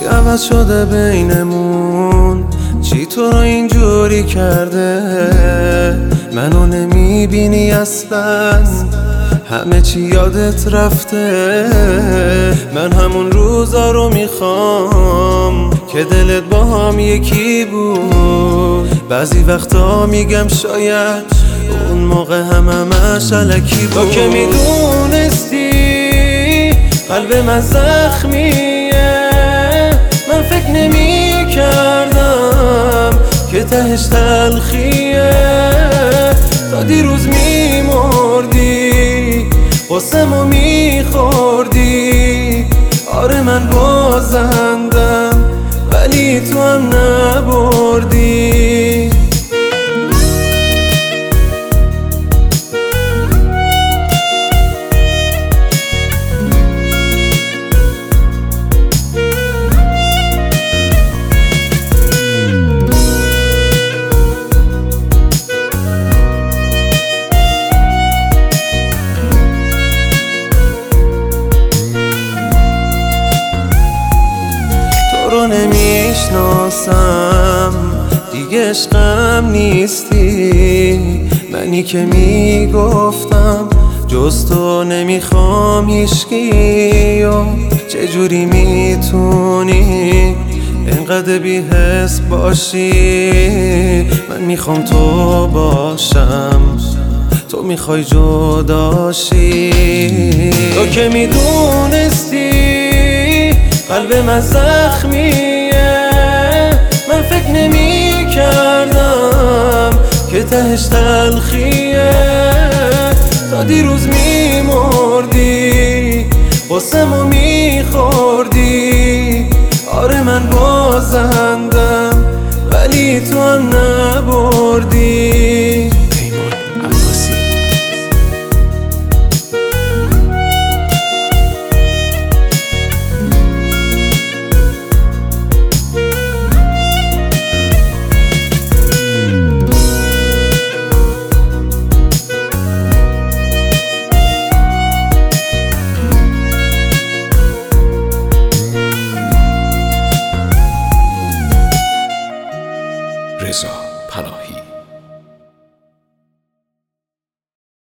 عوض شده بینمون؟ چی تو رو اینجوری کرده؟ منو نمیبینی اصلا؟ همه چی یادت رفته؟ من همون روزا رو میخوام که دلت با هم یکی بود. بعضی وقتا میگم شاید اون موقع همش الکی بود. تو که میدونستی قلب من زخمیه، من فکر نمی کردم که تهش تلخیه. تا دیروز میمردی قسمو میخوردی. آره من بازندم ولی تو هم نبردی. رو نمیشناسم دیگه، عشقم نیستی. منی که میگفتم جز تو نمیخوام هیچکی. چجوری میتونی اینقدر بی‌حس باشی؟ من میخوام تو باشم، تو میخوای جداشی. تو که میدونستی قلب من زخمیه، من فکر نمی کردم که تهش تلخیه. تا دیروز میمردی قسمو میخوردی. آره من بازندم ولی تو هم نبردی. رضا پناهی.